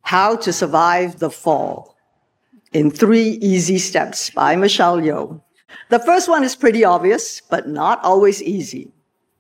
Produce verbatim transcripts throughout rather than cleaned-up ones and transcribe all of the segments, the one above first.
How to Survive the Fall in Three Easy Steps by Michelle Yeoh. The first one is pretty obvious, but not always easy.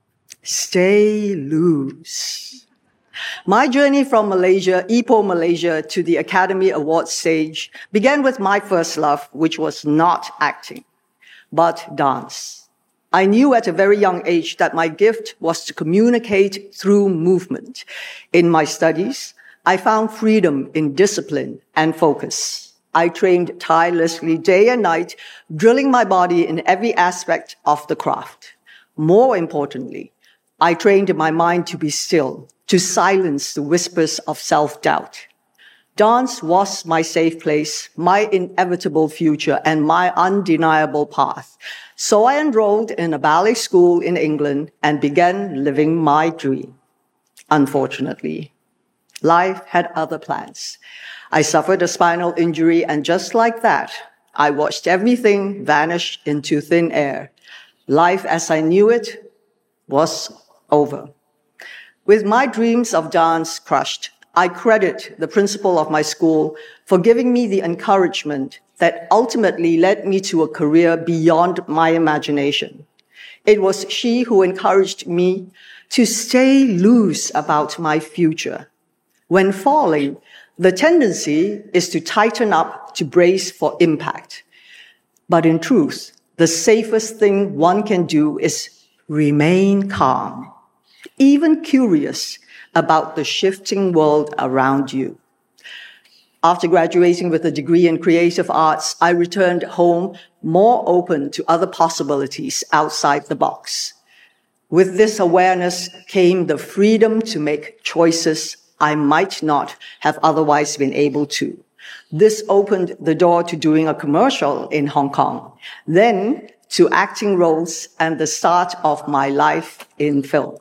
Stay loose. My journey from Malaysia, Ipoh, Malaysia, to the Academy Awards stage began with my first love, which was not acting, but dance. I knew at a very young age that my gift was to communicate through movement. In my studies, I found freedom in discipline and focus. I trained tirelessly day and night, drilling my body in every aspect of the craft. More importantly, I trained my mind to be still, to silence the whispers of self-doubt. Dance was my safe place, my inevitable future, and my undeniable path. So I enrolled in a ballet school in England and began living my dream. Unfortunately, life had other plans. I suffered a spinal injury, and just like that, I watched everything vanish into thin air. Life as I knew it was over. With my dreams of dance crushed, I credit the principal of my school for giving me the encouragement that ultimately led me to a career beyond my imagination. It was she who encouraged me to stay loose about my future. When falling, the tendency is to tighten up, to brace for impact. But in truth, the safest thing one can do is remain calm, even curious about the shifting world around you. After graduating with a degree in creative arts, I returned home more open to other possibilities outside the box. With this awareness came the freedom to make choices I might not have otherwise been able to. This opened the door to doing a commercial in Hong Kong, then to acting roles and the start of my life in film.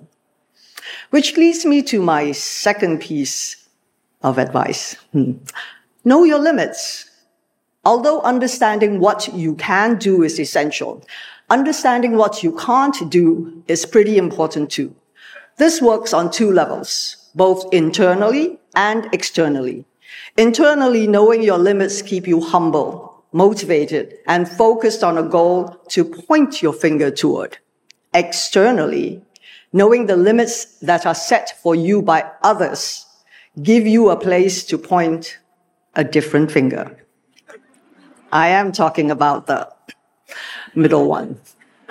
Which leads me to my second piece of advice. Hmm. Know your limits. Although understanding what you can do is essential, understanding what you can't do is pretty important too. This works on two levels, both internally and externally. Internally, knowing your limits keep you humble, motivated, and focused on a goal to point your finger toward. Externally, knowing the limits that are set for you by others give you a place to point a different finger. I am talking about the middle one.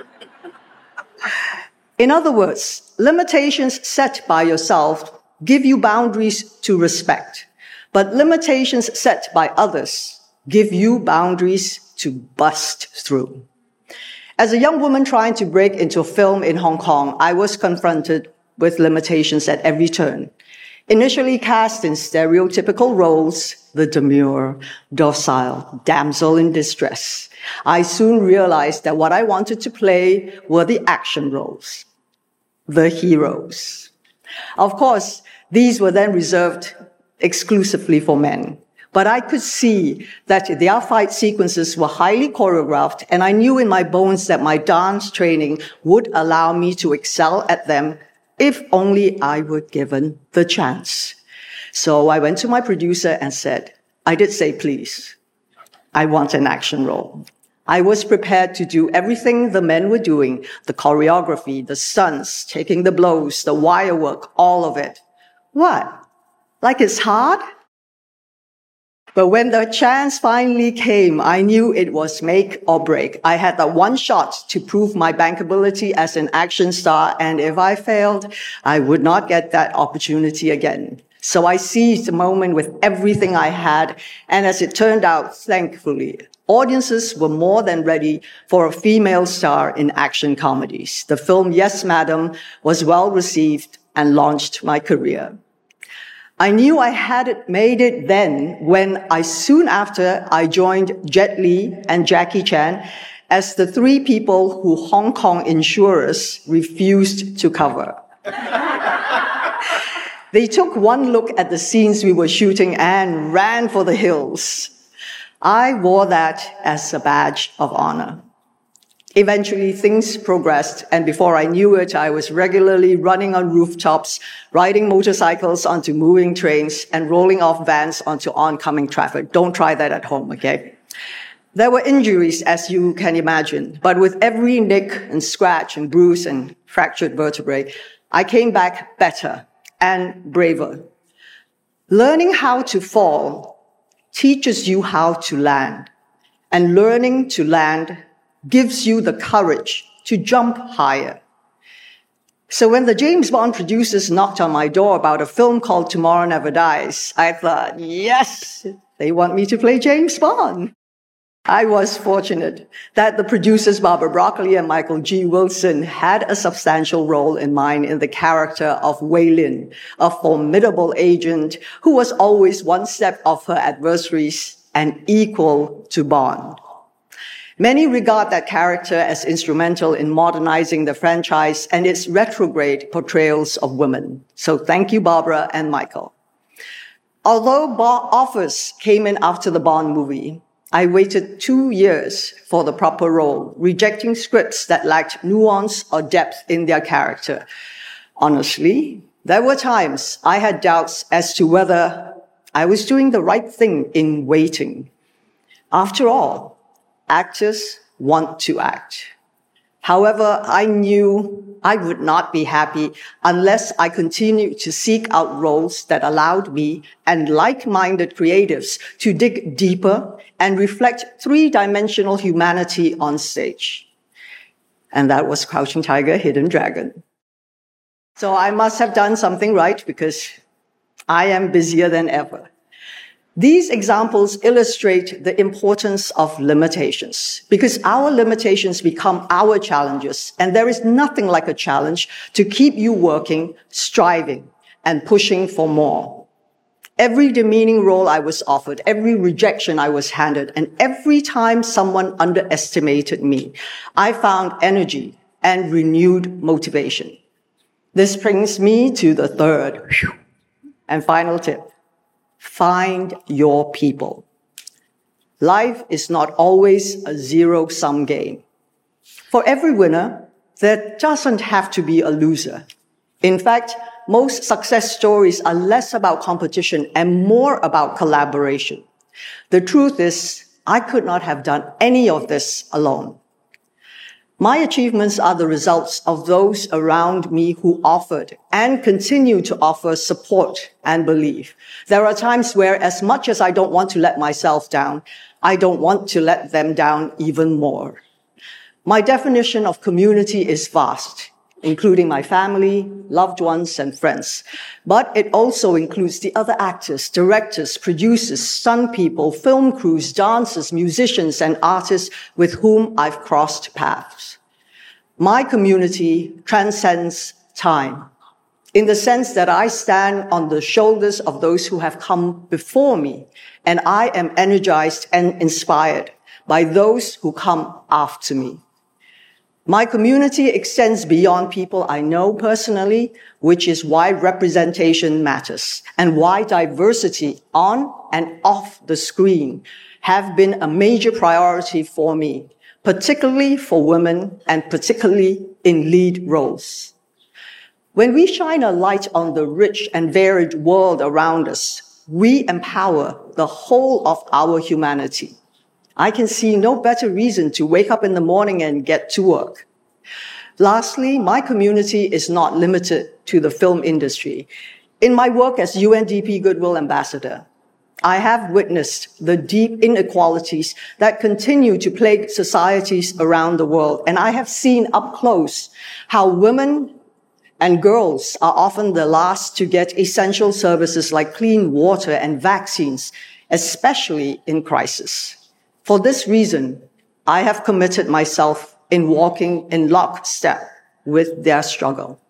In other words, limitations set by yourself give you boundaries to respect, but limitations set by others give you boundaries to bust through. As a young woman trying to break into film in Hong Kong, I was confronted with limitations at every turn. Initially cast in stereotypical roles, the demure, docile damsel in distress, I soon realized that what I wanted to play were the action roles, the heroes. Of course, these were then reserved exclusively for men. But I could see that their fight sequences were highly choreographed, and I knew in my bones that my dance training would allow me to excel at them if only I were given the chance. So I went to my producer and said, I did say, please, I want an action role. I was prepared to do everything the men were doing, the choreography, the stunts, taking the blows, the wire work, all of it. What? Like it's hard? But when the chance finally came, I knew it was make or break. I had that one shot to prove my bankability as an action star, and if I failed, I would not get that opportunity again. So I seized the moment with everything I had, and as it turned out, thankfully, audiences were more than ready for a female star in action comedies. The film Yes, Madam was well received and launched my career. I knew I had it made it then when I soon after I joined Jet Li and Jackie Chan as the three people who Hong Kong insurers refused to cover. They took one look at the scenes we were shooting and ran for the hills. I wore that as a badge of honor. Eventually, things progressed, and before I knew it, I was regularly running on rooftops, riding motorcycles onto moving trains, and rolling off vans onto oncoming traffic. Don't try that at home, okay? There were injuries, as you can imagine, but with every nick and scratch and bruise and fractured vertebrae, I came back better and braver. Learning how to fall teaches you how to land, and learning to land gives you the courage to jump higher. So when the James Bond producers knocked on my door about a film called Tomorrow Never Dies, I thought, yes, they want me to play James Bond. I was fortunate that the producers Barbara Broccoli and Michael G. Wilson had a substantial role in mine in the character of Wei Lin, a formidable agent who was always one step off her adversaries and equal to Bond. Many regard that character as instrumental in modernizing the franchise and its retrograde portrayals of women. So thank you, Barbara and Michael. Although offers came in after the Bond movie, I waited two years for the proper role, rejecting scripts that lacked nuance or depth in their character. Honestly, there were times I had doubts as to whether I was doing the right thing in waiting. After all, actors want to act. However, I knew I would not be happy unless I continued to seek out roles that allowed me and like-minded creatives to dig deeper and reflect three-dimensional humanity on stage. And that was Crouching Tiger, Hidden Dragon. So I must have done something right because I am busier than ever. These examples illustrate the importance of limitations because our limitations become our challenges, and there is nothing like a challenge to keep you working, striving, and pushing for more. Every demeaning role I was offered, every rejection I was handed, and every time someone underestimated me, I found energy and renewed motivation. This brings me to the third and final tip. Find your people. Life is not always a zero-sum game. For every winner, there doesn't have to be a loser. In fact, most success stories are less about competition and more about collaboration. The truth is, I could not have done any of this alone. My achievements are the results of those around me who offered and continue to offer support and belief. There are times where, as much as I don't want to let myself down, I don't want to let them down even more. My definition of community is vast, including my family, loved ones, and friends. But it also includes the other actors, directors, producers, stunt people, film crews, dancers, musicians, and artists with whom I've crossed paths. My community transcends time, in the sense that I stand on the shoulders of those who have come before me, and I am energized and inspired by those who come after me. My community extends beyond people I know personally, which is why representation matters and why diversity on and off the screen have been a major priority for me, particularly for women and particularly in lead roles. When we shine a light on the rich and varied world around us, we empower the whole of our humanity. I can see no better reason to wake up in the morning and get to work. Lastly, my community is not limited to the film industry. In my work as U N D P Goodwill Ambassador, I have witnessed the deep inequalities that continue to plague societies around the world, and I have seen up close how women and girls are often the last to get essential services like clean water and vaccines, especially in crisis. For this reason, I have committed myself in walking in lockstep with their struggle.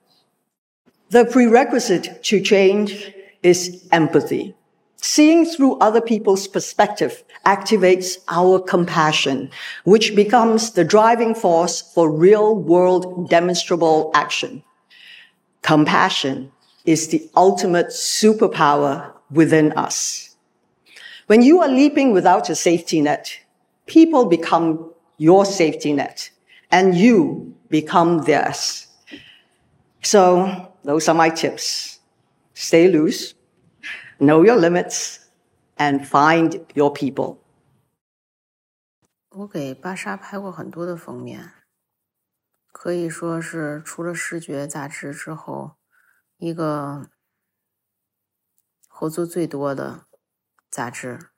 The prerequisite to change is empathy. Seeing through other people's perspective activates our compassion, which becomes the driving force for real-world demonstrable action. Compassion is the ultimate superpower within us. When you are leaping without a safety net, people become your safety net. and you become theirs. So those are my tips. Stay loose, know your limits, and find your people. 我给芭莎拍过很多的封面，可以说是除了视觉杂志之后，一个合作最多的杂志。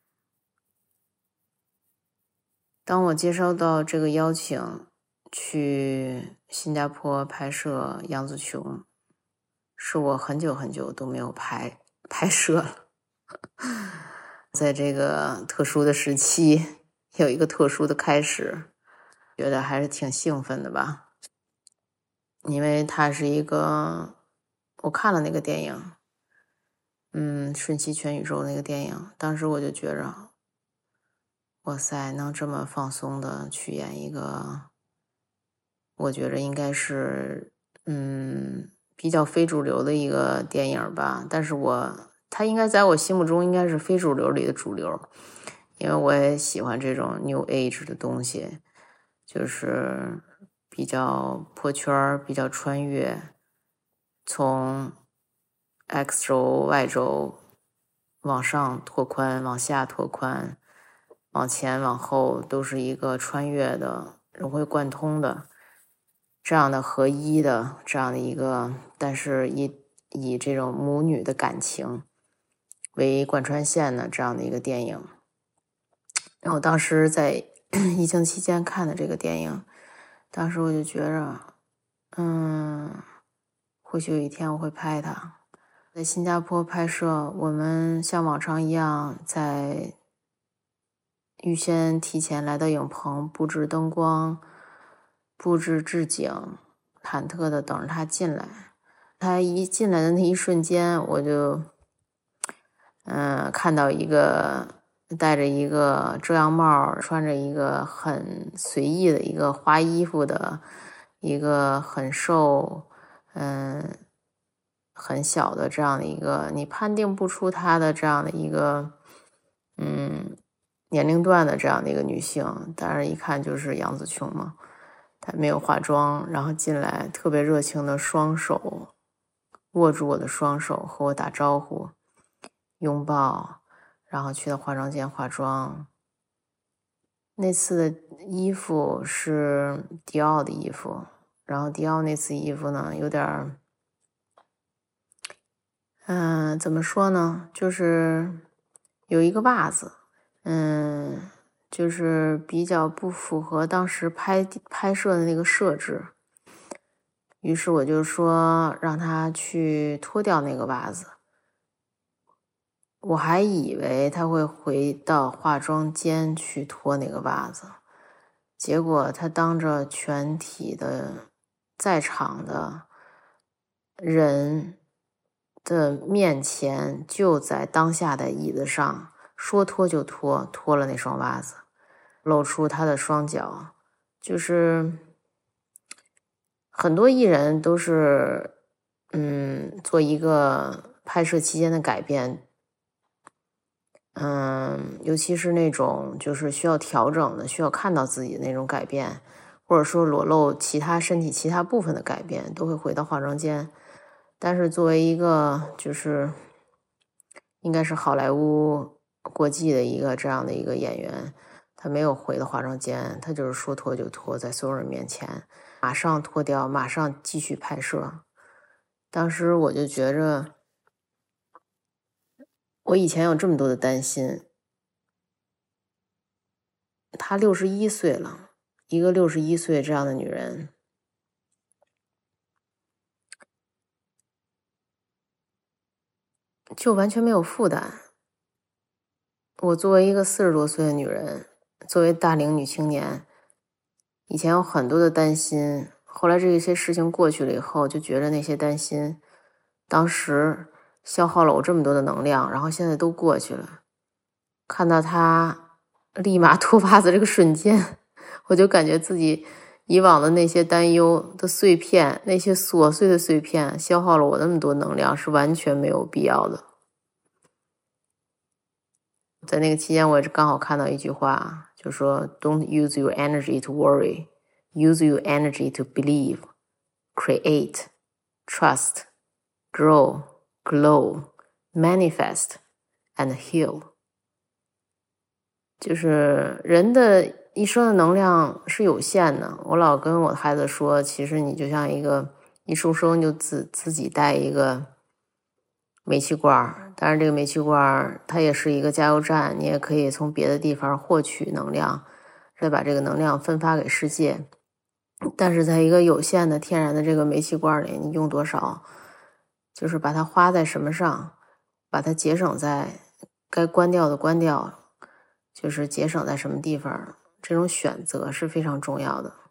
当我接收到这个邀请去新加坡拍摄杨紫琼，是我很久很久都没有拍拍摄了。在这个特殊的时期，有一个特殊的开始，觉得还是挺兴奋的吧。因为它是一个，我看了那个电影，嗯，瞬息全宇宙那个电影，当时我就觉着，哇塞，能这么放松的去演一个，我觉着应该是，嗯，比较非主流的一个电影吧。但是我，它应该在我心目中应该是非主流里的主流，因为我也喜欢这种 New Age 的东西，就是比较破圈，比较穿越，从 X 轴、Y 轴往上拓宽，往下拓宽，往前往后都是一个穿越的、融会贯通的这样的合一的这样的一个，但是以以这种母女的感情为贯穿线的这样的一个电影。然后当时在疫情期间看的这个电影，当时我就觉着，嗯，或许有一天我会拍它。在新加坡拍摄，我们像往常一样，在预先提前来到影棚，布置灯光，布置置景，忐忑的等着他进来。他一进来的那一瞬间，我就，嗯，看到一个戴着一个遮阳帽，穿着一个很随意的一个花衣服的一个很瘦，嗯，很小的这样的一个，你判定不出她的这样的一个，嗯，年龄段的这样的一个女性，当然一看就是杨紫琼嘛。她没有化妆，然后进来特别热情的双手握住我的双手，和我打招呼，拥抱，然后去到化妆间化妆。那次的衣服是迪奥的衣服，然后迪奥那次衣服呢，有点，嗯、呃，怎么说呢？就是有一个袜子，嗯，就是比较不符合当时拍拍摄的那个设置。于是我就说让他去脱掉那个袜子。我还以为他会回到化妆间去脱那个袜子，结果他当着全体的在场的人的面前，就在当下的椅子上说脱就脱，脱了那双袜子，露出他的双脚。就是很多艺人都是嗯做一个拍摄期间的改变，嗯，尤其是那种就是需要调整的，需要看到自己的那种改变，或者说裸露其他身体其他部分的改变，都会回到化妆间。但是作为一个就是应该是好莱坞国际的一个这样的一个演员，他没有回到化妆间，他就是说脱就脱，在所有人面前马上脱掉，马上继续拍摄。当时我就觉着，我以前有这么多的担心，她六十一岁了，一个六十一岁这样的女人，就完全没有负担。我作为一个四十多岁的女人，作为大龄女青年，以前有很多的担心，后来这些事情过去了以后，就觉得那些担心当时消耗了我这么多的能量，然后现在都过去了。看到她立马脱袜子这个瞬间，我就感觉自己以往的那些担忧的碎片，那些琐碎的碎片，消耗了我那么多能量，是完全没有必要的。在那个期间，我也刚好看到一句话，就说 "Don't use your energy to worry, Use your energy to believe, create, trust, grow, glow, manifest, and heal. 就是人的一生的能量是有限的。我老跟我的孩子说，其实你就像一个一出生就自自己带一个煤气罐，当然这个煤气罐它也是一个加油站，你也可以从别的地方获取能量，再把这个能量分发给世界。但是在一个有限的天然的这个煤气罐里，你用多少，就是把它花在什么上，把它节省在该关掉的关掉，就是节省在什么地方，这种选择是非常重要的。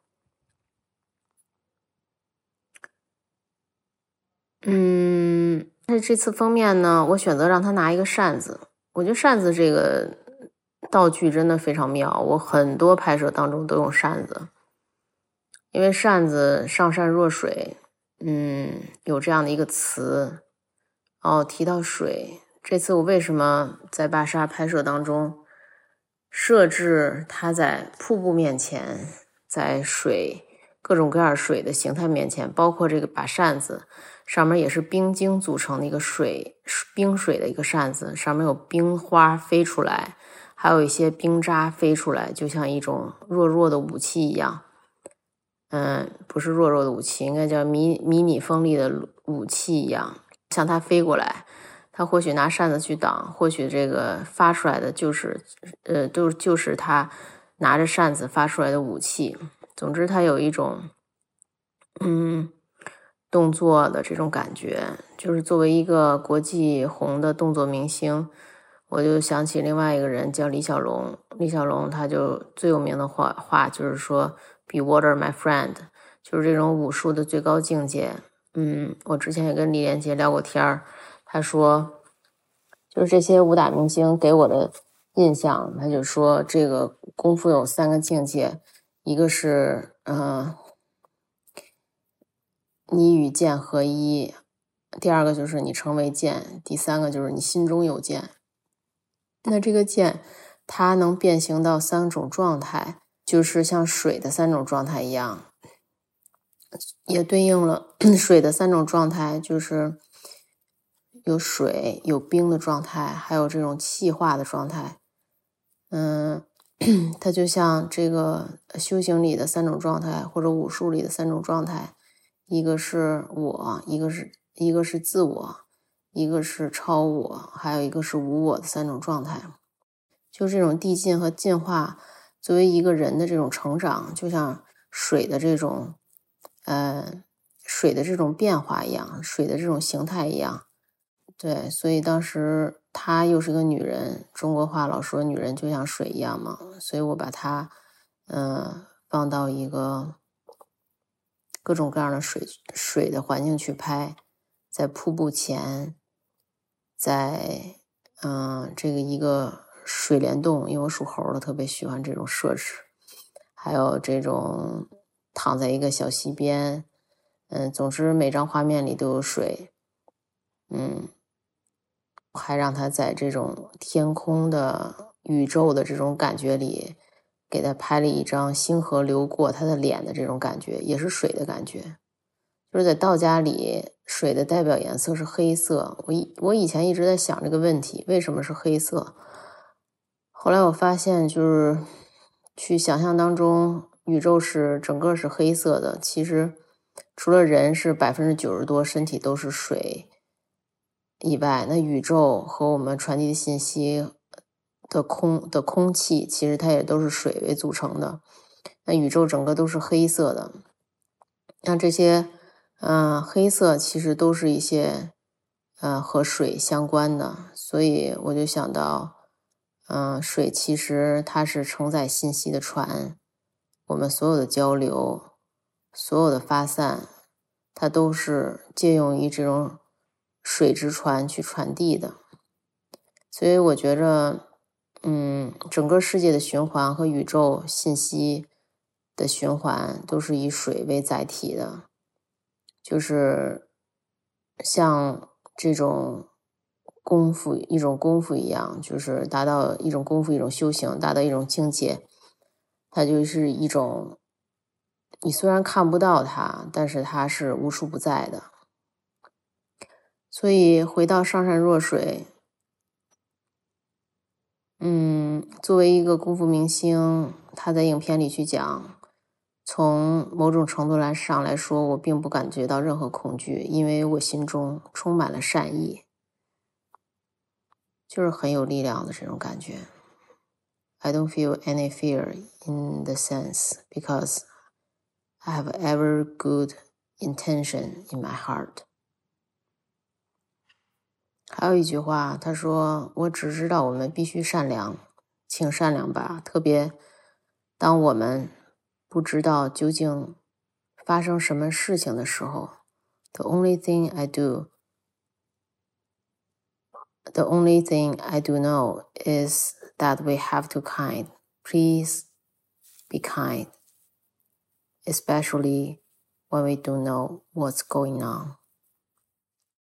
嗯，那这次封面呢，我选择让他拿一个扇子。我觉得扇子这个道具真的非常妙，我很多拍摄当中都用扇子，因为扇子上善若水，嗯，有这样的一个词。哦，提到水，这次我为什么在巴沙拍摄当中设置它在瀑布面前，在水各种各样水的形态面前，包括这个把扇子上面也是冰晶组成的一个水冰水的一个扇子，上面有冰花飞出来，还有一些冰渣飞出来，就像一种弱弱的武器一样。嗯，不是弱弱的武器，应该叫迷迷你锋利的武器一样，向它飞过来。他或许拿扇子去挡，或许这个发出来的就是呃都就是他拿着扇子发出来的武器。总之他有一种嗯动作的这种感觉，就是作为一个国际红的动作明星，我就想起另外一个人叫李小龙。李小龙他就最有名的话话就是说 Be water my friend， 就是这种武术的最高境界。嗯，我之前也跟李连杰聊过天儿，他说就是这些武打明星给我的印象，他就说这个功夫有三个境界，一个是呃你与剑合一，第二个就是你成为剑，第三个就是你心中有剑。那这个剑它能变形到三种状态，就是像水的三种状态一样，也对应了水的三种状态，就是有水有冰的状态，还有这种气化的状态。嗯，它就像这个修行里的三种状态，或者武术里的三种状态，一个是我，一个是一个是自我，一个是超我，还有一个是无我的三种状态。就这种递进和进化，作为一个人的这种成长，就像水的这种呃水的这种变化一样，水的这种形态一样。对，所以当时她又是个女人，中国话老说女人就像水一样嘛，所以我把她呃放到一个各种各样的水水的环境去拍，在瀑布前，在嗯、呃、这个一个水帘洞，因为我属猴的特别喜欢这种设置，还有这种躺在一个小溪边，嗯，总之每张画面里都有水，嗯，还让他在这种天空的宇宙的这种感觉里，给他拍了一张星河流过他的脸的这种感觉，也是水的感觉。就是在道家里，水的代表颜色是黑色。我以我以前一直在想这个问题，为什么是黑色？后来我发现，就是去想象当中，宇宙是整个是黑色的。其实除了人是百分之九十多身体都是水以外，那宇宙和我们传递的信息的空的空气，其实它也都是水为组成的。那宇宙整个都是黑色的。那这些嗯、呃，黑色其实都是一些呃和水相关的，所以我就想到嗯、呃，水其实它是承载信息的船，我们所有的交流，所有的发散，它都是借用于这种水之船去传递的。所以我觉着嗯，整个世界的循环和宇宙信息的循环都是以水为载体的，就是像这种功夫一种功夫一样，就是达到一种功夫一种修行，达到一种境界，它就是一种你虽然看不到它，但是它是无处不在的。所以回到上善若水，嗯，作为一个功夫明星，他在影片里去讲，从某种程度来上来说，我并不感觉到任何恐惧，因为我心中充满了善意，就是很有力量的这种感觉。I don't feel any fear in the sense because I have ever good intention in my heart. 还有一句话，他说，我只知道我们必须善良，请善良吧，特别当我们不知道究竟发生什么事情的时候。The only thing I do The only thing I do know is that we have to kind. Please be kind, especially when we don't know what's going on.